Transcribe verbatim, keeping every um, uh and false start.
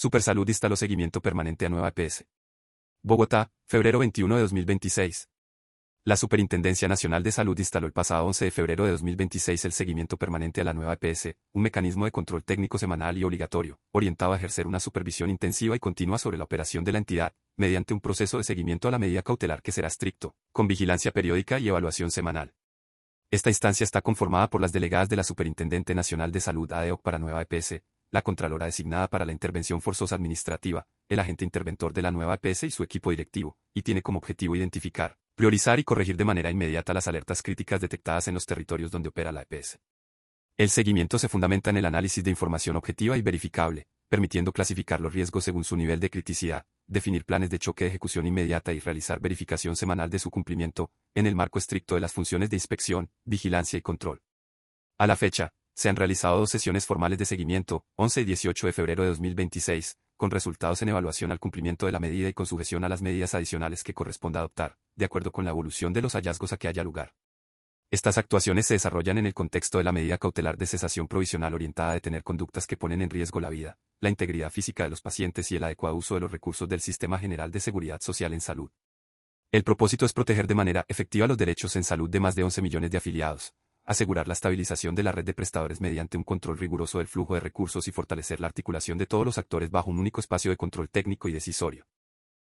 Supersalud instaló seguimiento permanente a nueva E P S. Bogotá, febrero veintiuno de dos mil veintiséis. La Superintendencia Nacional de Salud instaló el pasado once de febrero de dos mil veintiséis el seguimiento permanente a la nueva E P S, un mecanismo de control técnico semanal y obligatorio, orientado a ejercer una supervisión intensiva y continua sobre la operación de la entidad, mediante un proceso de seguimiento a la medida cautelar que será estricto, con vigilancia periódica y evaluación semanal. Esta instancia está conformada por las delegadas de la Superintendente Nacional de Salud A D O C para nueva E P S, la Contralora designada para la intervención forzosa administrativa, el agente interventor de la nueva E P S y su equipo directivo, y tiene como objetivo identificar, priorizar y corregir de manera inmediata las alertas críticas detectadas en los territorios donde opera la E P S. El seguimiento se fundamenta en el análisis de información objetiva y verificable, permitiendo clasificar los riesgos según su nivel de criticidad, definir planes de choque de ejecución inmediata y realizar verificación semanal de su cumplimiento, en el marco estricto de las funciones de inspección, vigilancia y control. A la fecha, se han realizado dos sesiones formales de seguimiento, once y dieciocho de febrero de dos mil veintiséis, con resultados en evaluación al cumplimiento de la medida y con sujeción a las medidas adicionales que corresponda adoptar, de acuerdo con la evolución de los hallazgos a que haya lugar. Estas actuaciones se desarrollan en el contexto de la medida cautelar de cesación provisional orientada a detener conductas que ponen en riesgo la vida, la integridad física de los pacientes y el adecuado uso de los recursos del Sistema General de Seguridad Social en Salud. El propósito es proteger de manera efectiva los derechos en salud de más de once millones de afiliados, asegurar la estabilización de la red de prestadores mediante un control riguroso del flujo de recursos y fortalecer la articulación de todos los actores bajo un único espacio de control técnico y decisorio.